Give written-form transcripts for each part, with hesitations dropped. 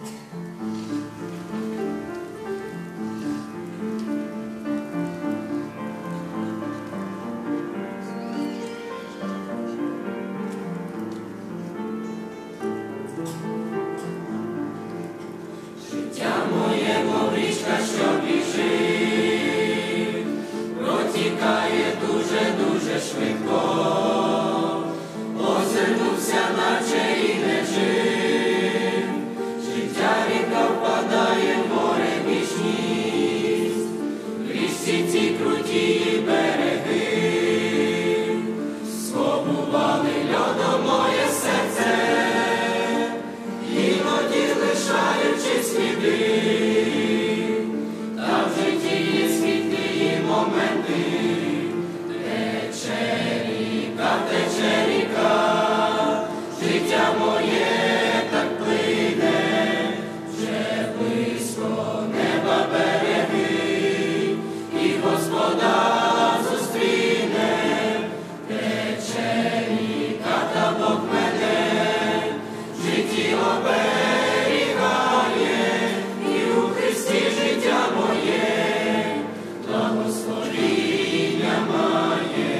Дуже швидко озирнувся, наче і не жив. Життя ріка впадає в море вічність, в річці ці круті береги сковували льодом моє серце, іноді лишаючи сліди. Та в житті є світлі моменти. Тече ріка, життя моє так плине, вже близько неба береги, і Господа зустріне. Тече ріка, та Бог мене в житті оберігає, і у Христі життя моє благословіння має.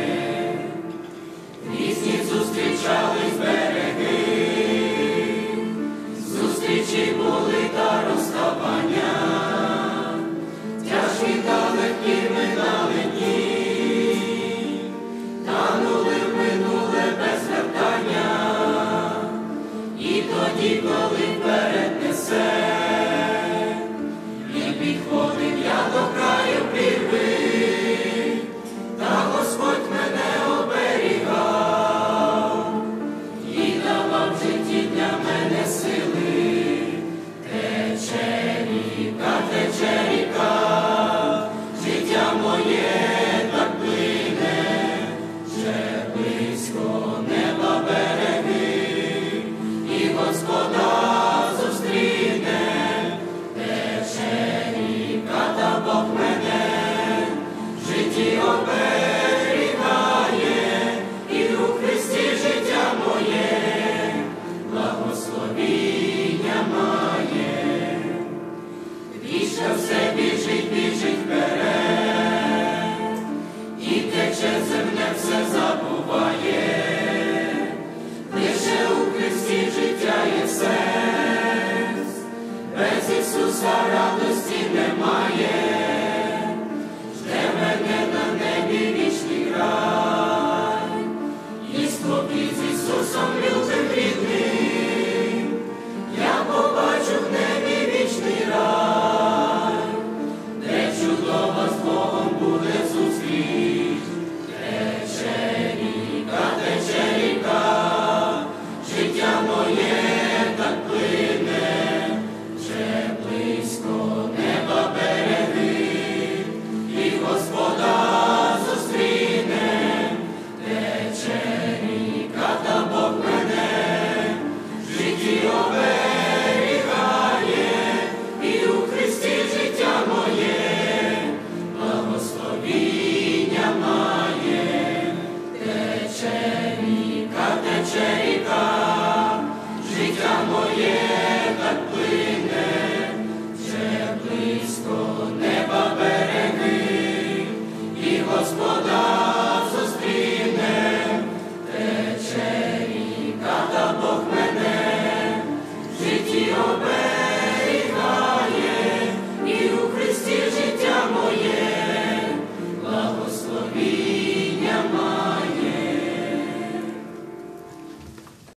Зустрічались береги, зустрічі